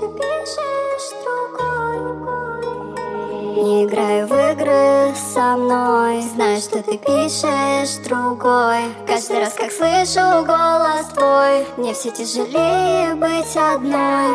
ты пишешь другой. Не играй в игры со мной, знаю, что ты пишешь другой. Каждый раз, как слышу голос твой, мне все тяжелее быть одной.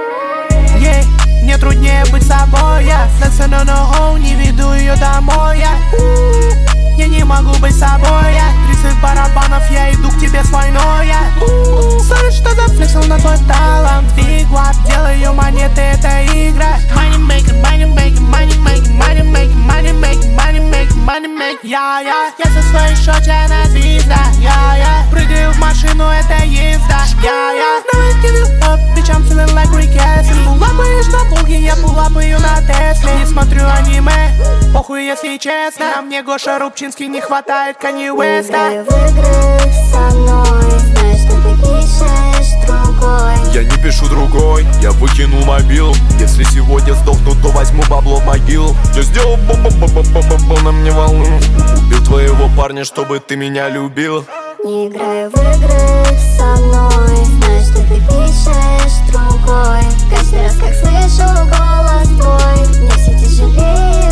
Мне труднее быть собой, я не веду ее домой, я не могу быть собой, 30 барабанов, я иду к тебе с войной, Sorry, что зафлексил на твой талант, Big Wap, делаю монеты, это игра. Money making, money making, money making, money making, money making, money making, money making. Я со своей шоте на звезда, прыгаю в машину, это езда, Never give it up, bitch, I'm feeling like Rick Astley. Пулапаешь на плуге, я пулапаю на Тесле. Не смотрю аниме, похуй, если честно. А мне Гоша Рубчинский не хватает Канье Уэста. Не играй в игры со мной, знаю, что ты пишешь другой. Я не пишу другой, я выкинул мобил. Если сегодня сдохну, то возьму бабло в могилу. Я сделал бу-бу-бу-бу-бу-бу, на мне волну. Убил твоего парня, чтобы ты меня любил. Не играй в игры со мной, знаю, что ты пишешь другой. Каждый раз, как слышу голос твой, мне все тяжелее